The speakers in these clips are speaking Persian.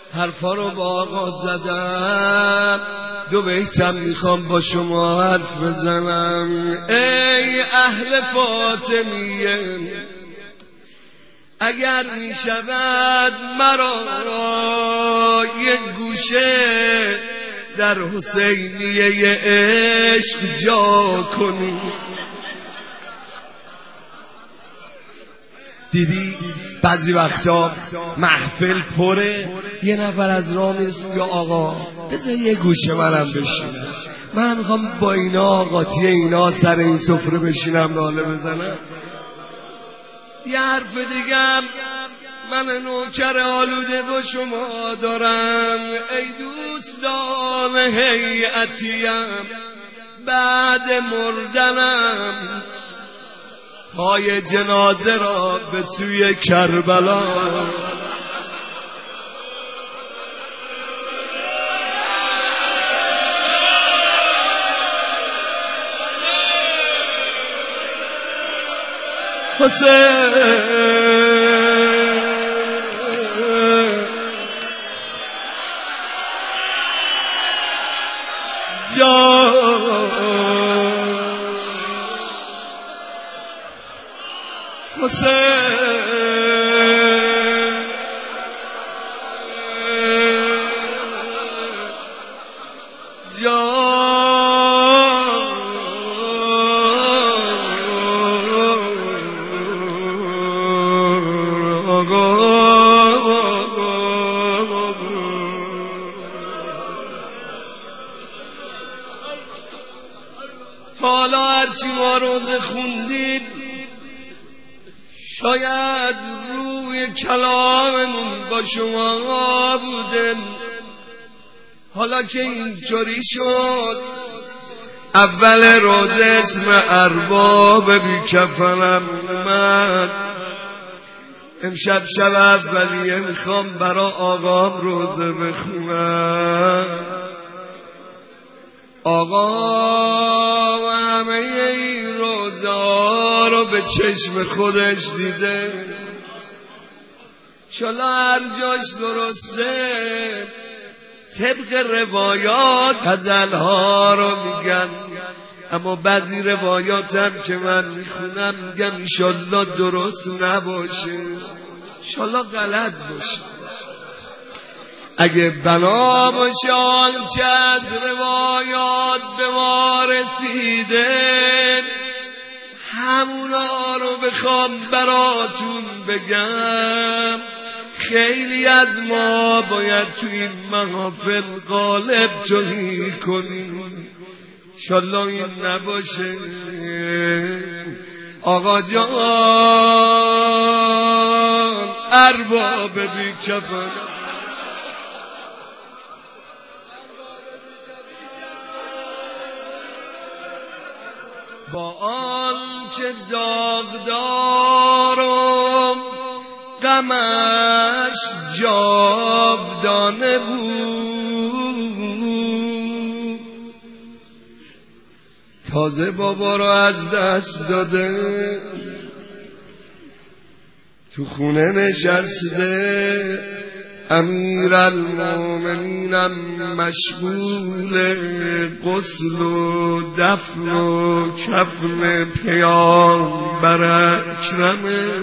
حرفا رو با آقا زدم، دو بیتم میخوام با شما حرف بزنم. ای اهل فاطمیه، اگر میشود مرا یک گوشه در حسینیه عشق جا کنی. دیدی بعضی وقتا محفل پره، یه نفر از راه میرسه میگه آقا بذار یه گوشه منم بشینم، من میخوام با اینا قاطی اینا سر این سفره بشینم ناله بزنم. یه حرف دیگم من نوکر آلوده با شما دارم. ای دوستان هیئتیم، بعد مردنم پای جنازه را به سوی کربلا حسین تا حالا هرچی ما روزه خوندید شاید روی کلاممون با شما بوده. حالا که اینطوری شد، اول روزه اسم ارباب بیکفنم اومد. امشب شب اولیه میخوام برا آقام روزه بخونم. آقا همه این روزه ها رو به چشم خودش دیده، انشالله هر جاش درسته طبق روایات غزل ها رو میگن، اما بعضی روایات هم که من میخونم میگم انشالله درست نباشه، انشالله غلط باشه. اگه بنا باشه آنچه از روایات به ما رسیده، همونا رو بخوام براتون بگم. خیلی از ما باید تو این محافل قالب جایی کنیم، انشالله این نباشه. آقا جان ارباب بیکفن، با آنچه داغدارم غمش جاودانه بود، تازه بابا رو از دست داده تو خونه نشسته. امیرالمومنینم مشغول غسل و دفن و کفن پیامبر اکرمه.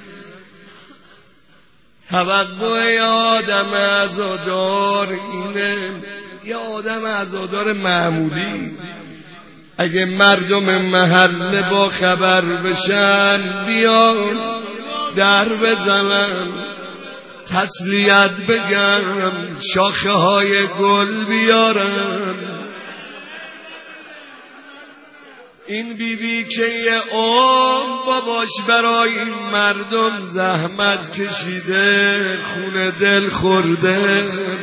توقع آدم عزادار اینه، یه آدم عزادار معمولی اگه مردم محله با خبر بشن بیان در بزنن، تسلیت بگم، شاخه های گل بیارم. این بیبی که یه باباش برای این مردم زحمت کشیده، خون دل خورده،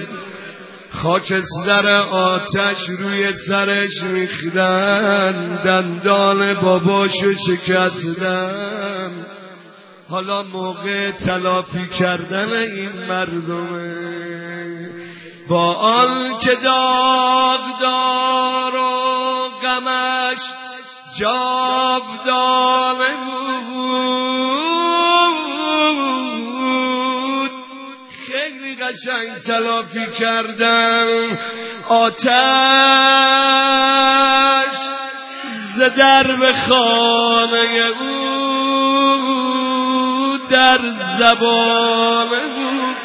خاکستر آتش روی سرش ریختن، دندان باباشو شکستن. حالا موقع تلافی کردن این مردمه. با آن که داغدار و غمش جاودانه بود، خیلی قشنگ تلافی کردم. آتش ز درب خانه او در زبان او.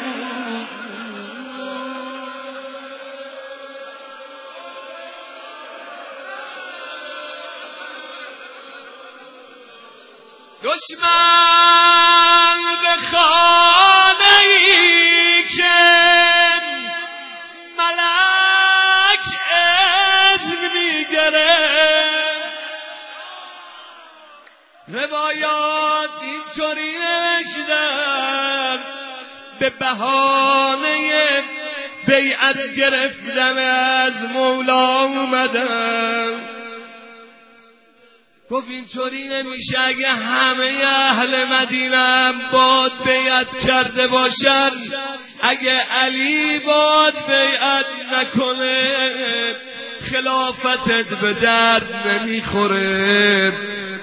دشمن به خانه‌ای که ملک اذن می‌گرفت، روایات اینطوری نوشتن به بهانه بیعت گرفتن از مولا اومدن. گفت اینطوری نمیشه، اگه همه اهل مدینه باد بیعت کرده باشن، اگه علی باد بیعت نکنه خلافتت به درد نمیخوره.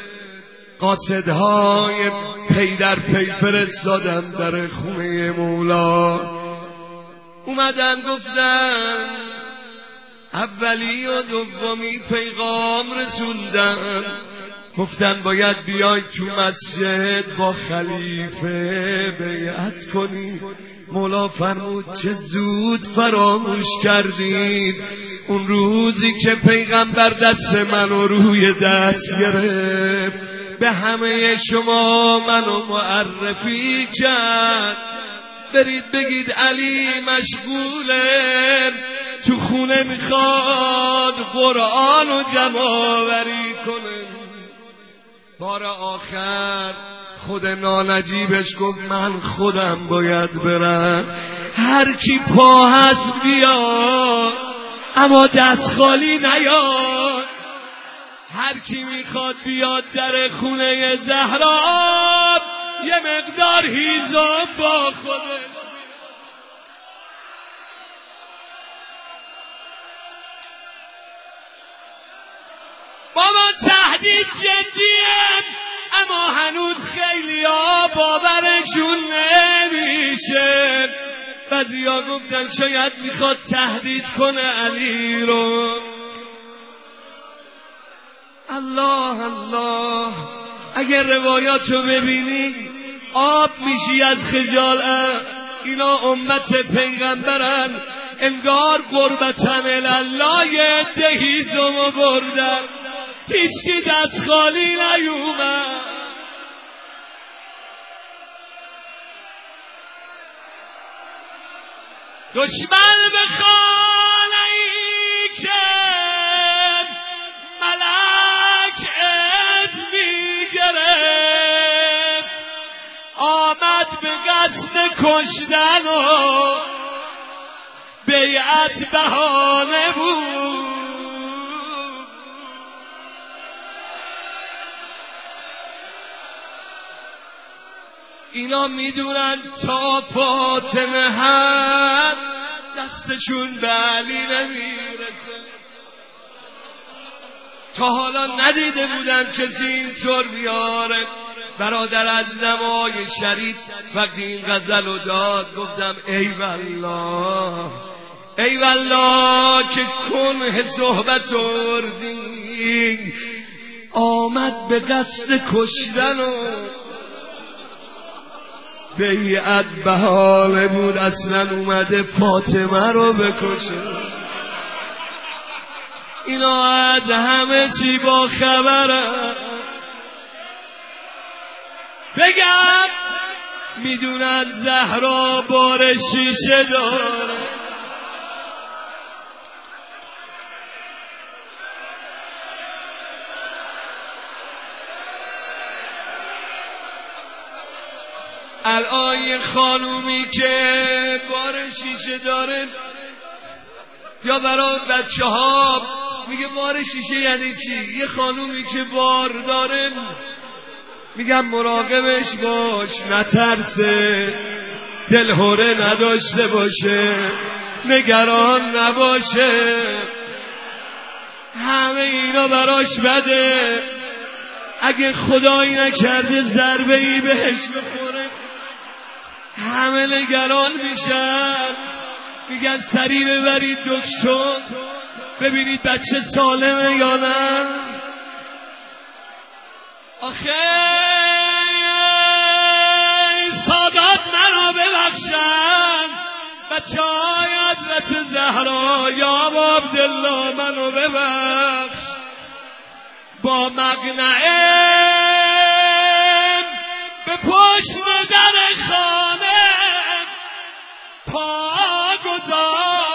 قاصدهای پی در پی فرستادن در خونه مولا، اومدن گفتن اولی و دومی پیغام رسوندن، گفتن باید بیای تو مسجد با خلیفه بیعت کنی. مولا فرمود چه زود فراموش کردید اون روزی که پیغمبر دست منو روی دست گرفت، به همه شما منو معرفی کرد، برید بگید علی مشغوله، تو خونه میخواد قرآن و جمع‌آوری کنه. بار آخر خود نانجیبش گفت من خودم باید برم، هر کی پا هست بیاد اما دست خالی نیاد. هر کی میخواد بیاد در خونه زهرا یه مقدار هیزم با خودش. بابا تهدید جدیه، اما هنوز خیلی ها باورشون نمیشه. بعضیا گفتن شاید میخواد تهدید کنه علی رو. الله الله، اگر روایاتو ببینی آب میشی از خجالت. اینا امت پیغمبرن، انگار قربتن الله یه دهیزمو بردن، هیچکی دست خالی نیومد. دشمن به خانه‌ای که ملک اذن می‌گرفت، آمد به قصد کشتن و بیعت بهانه بود. اینا میدونن تا فاطمه هست دستشون به علی نمیرسه. تا حالا ندیده بودن کسی اینطور بیاره. برادر از نمای شریف وقتی این غزل رو داد گفتم ای والله ای والله که کنه صحبت اردی، آمد به قصد کشتن و بیعت بهانه بود، اصلا اومده فاطمه رو بکشه. اینا از همه چی با خبرن. بگم میدونن زهرا بار شیشه داره. الان یه خانومی که بار شیشه داره یا برای بچه ها میگه بار شیشه یعنی چی؟ یه خانومی که بار داره میگم مراقبش باش، نترسه، دلهوره نداشته باشه، نگران نباشه. همه اینا براش بده، اگه خدایی نکرده ضربه ای بهش بخوره همه نگران میشن، میگن سریع ببرید دکتر ببینید بچه سالمه یا نه. آخه سادات منو ببخشن، بچه های حضرت زهرا یا با عبدالله منو ببخش. با مقنعه به پشت در خانه پا گذار،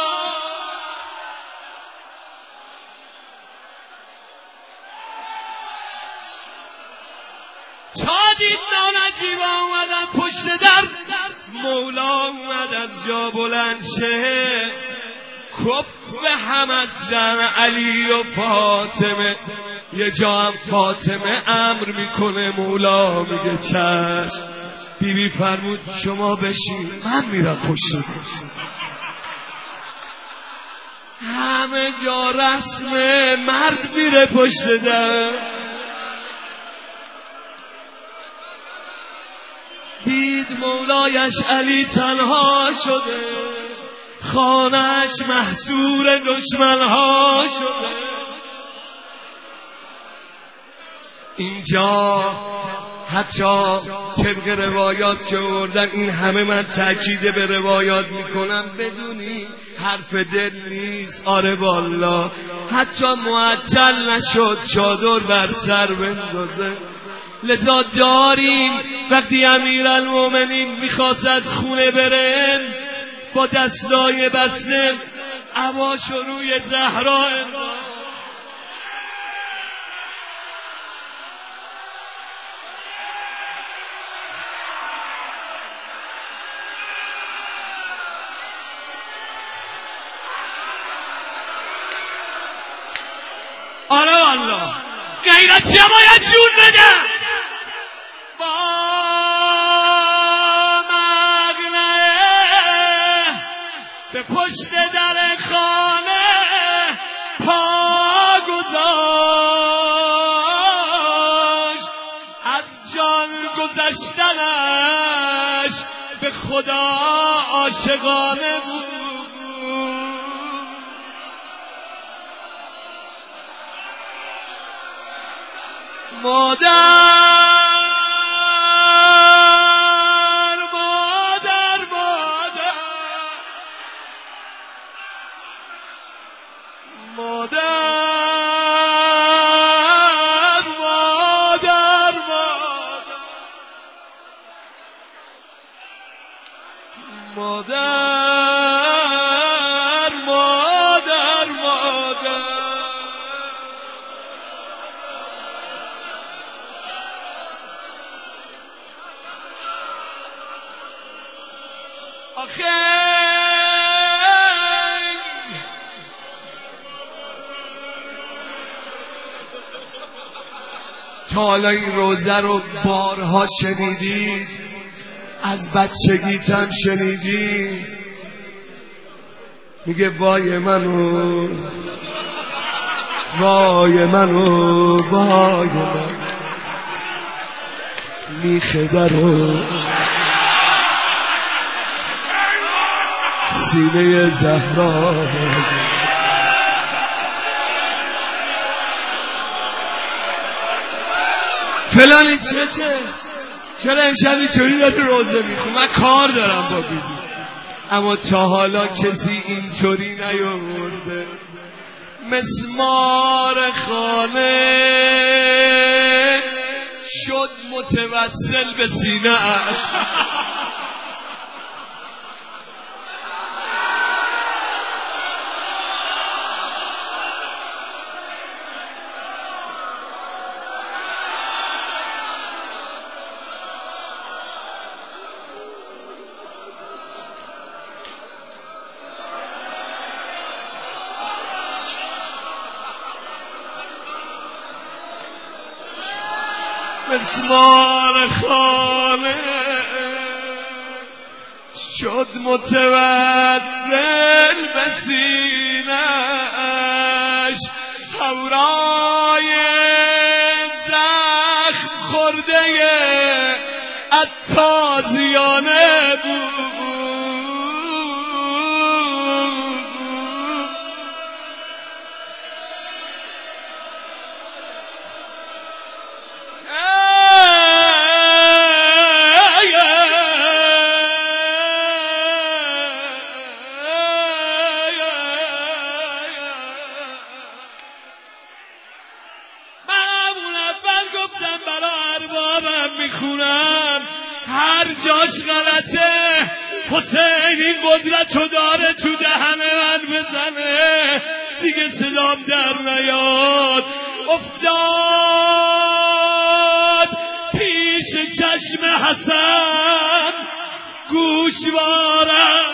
تا دید نانجیبا اومدن پشت در، مولا اومد از جا بلند شه، کف هم از در علی و فاطمه. یه جا هم فاطمه امر میکنه، مولا میگه چشم. بیبی فرمود شما بشین من میرم پشت در. همه جا رسمه، مرد میره پشت در. دید مولایش علی تنها شده، خانه‌اش محصور دشمنها شده. اینجا حتی طبق روایات که آوردن، این همه من تأکید به روایات میکنم بدونی حرف دل نیست. آره والله حتی معطل نشد چادر بر سر بندازه. لذا داریم وقتی امیرالمومنین میخواست از خونه برن، با دستای بسته عباشو روی زهرا انداخت. آره والله غیرتی هم باید جون بده. با مقنعه به پشت در خانه پا گذاشت، از جان گذشتنش به خدا عاشقانه بود. مادر مادر مادر مادر مادر مادر مادر مادر. آخه تا حالا این روزه رو بارها شنیدی؟ از بچگیتم شنیدی؟ میگه وای منو وای منو وای من، میخه درو سینه زهرا. فلانی چرا امشب اینطوری داری روزه میخونی؟ من کار دارم با بیبی. اما تا حالا کسی اینطوری نیاورده. مسمار خانه شد متوسل به سینه اش. مسمار خانه شد متوسل به سینه‌اش، هورای زخم خورده تازیانه بود. گفتم برا اربابم میخونم هر جاش غلطه حسین این قدرتو داره تو دهن من بزنه دیگه صدام در نیاد. افتاد پیش چشم حسن گوشوارم